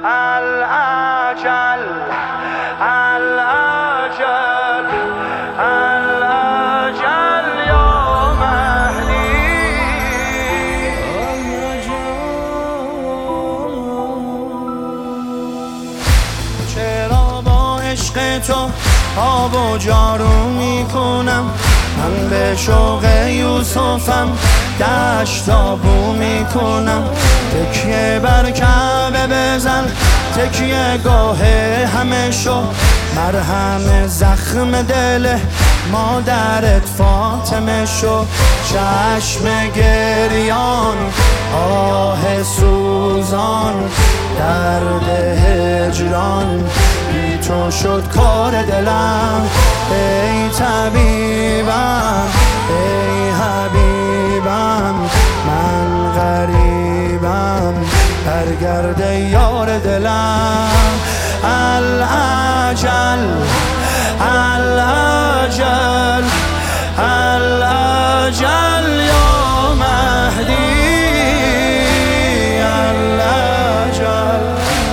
الأجل الأجل الأجل یا مهدی. چرا با عشق تو آب و جارو میکنم، من به شوق یوسفم دشتابو میکنم. تکیه بر کعبه بزن، تکیه گاه همه شو، مرهم زخم دل مادرت فاطمه شو. چشم گریان آه سوزان، درد هجران بی تو شد کار دلم. ای طبیبم ای حبیبم، من غریبم برگرد یار دلم. الأجل الأجل الأجل یا مهدی. الأجل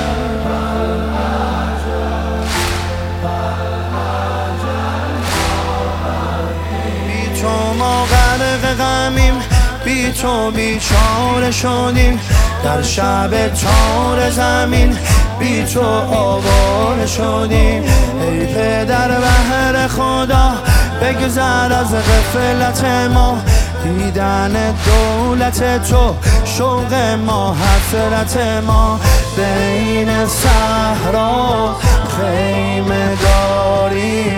بی تو ما غرق غمیم، بی تو بیچاره شدیم، در شب تار زمین بی تو آواره شدیم. ای پدر بهر خدا بگذر از غفلت ما، دیدن دولت تو شوق ما حسرت ما. بین صحرا خیمه داری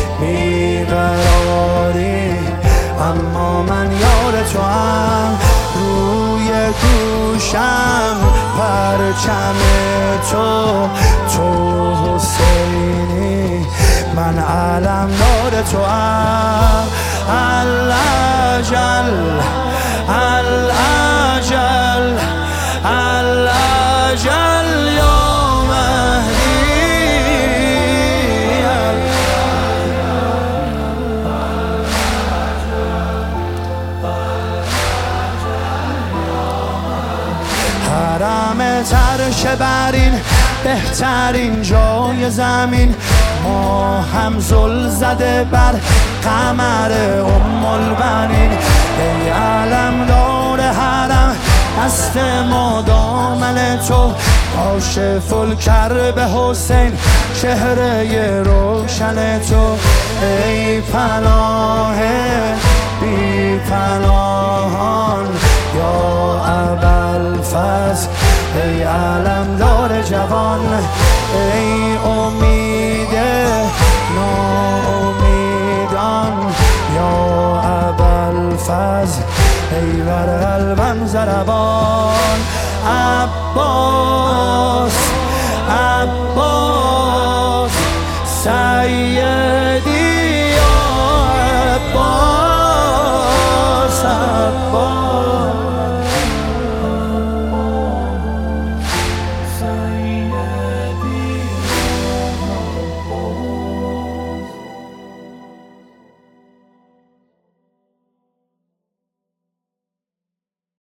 بیقراری، اما من یار تو هم. روی گوشم پرچم تو، تو حسینی من علمدار تو هم. الأجل الأجل الأجل یا مهدی. حرم ترش برین بهترین جای زمین، ما هم زل زده بر قمر البنین. ای علمدار حرم دست ما دامن تو، کاشف الکرب حسین چهره روشن تو. ای پناه بی پناهان یا ابوالفضل، ای علمدار جوان، ای امید ناامیدان یا ابوالفضل، ای بر قلبم ضربان. عباس عباس سیدی یا عباس عباس. سیدی